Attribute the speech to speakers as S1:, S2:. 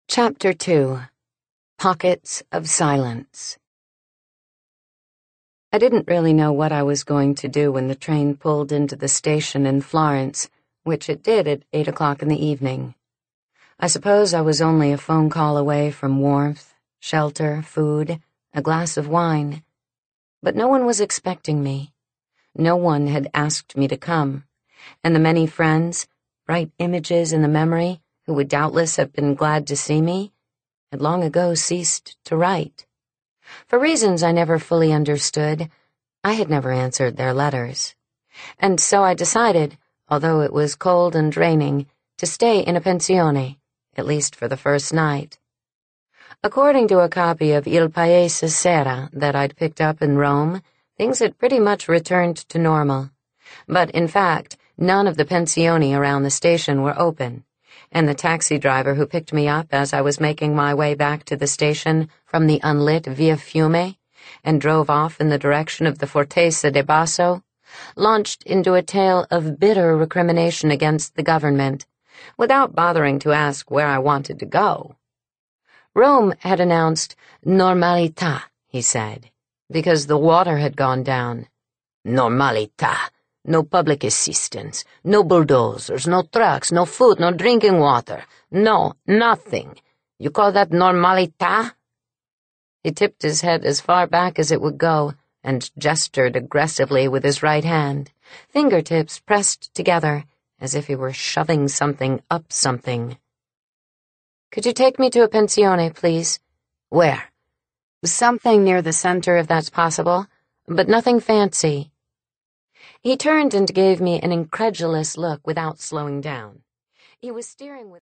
S1: Chapter 2. Pockets of Silence. I didn't really know what I was going to do when the train pulled into the station in Florence, which it did at 8 o'clock in the evening. I suppose I was only a phone call away from warmth, shelter, food, a glass of wine. But no one was expecting me. No one had asked me to come, and the many friends, bright images in the memory, who would doubtless have been glad to see me, had long ago ceased to write. For reasons I never fully understood, I had never answered their letters. And so I decided, although it was cold and raining, to stay in a pensione, at least for the first night. According to a copy of Il Paese Sera that I'd picked up in Rome, things had pretty much returned to normal. But in fact, none of the pensioni around the station were open, and the taxi driver who picked me up as I was making my way back to the station from the unlit Via Fiume and drove off in the direction of the Fortezza de Basso, launched into a tale of bitter recrimination against the government, without bothering to ask where I wanted to go. Rome had announced normalità, he said, because the water had gone down. Normalità. No public assistance, no bulldozers, no trucks, no food, no drinking water. No, nothing. You call that normalità? He tipped his head as far back as it would go and gestured aggressively with his right hand, fingertips pressed together as if he were shoving something up something. Could you take me to a pensione, please? Where? Something near the center, if that's possible, but nothing fancy. He turned and gave me an incredulous look without slowing down. He was steering with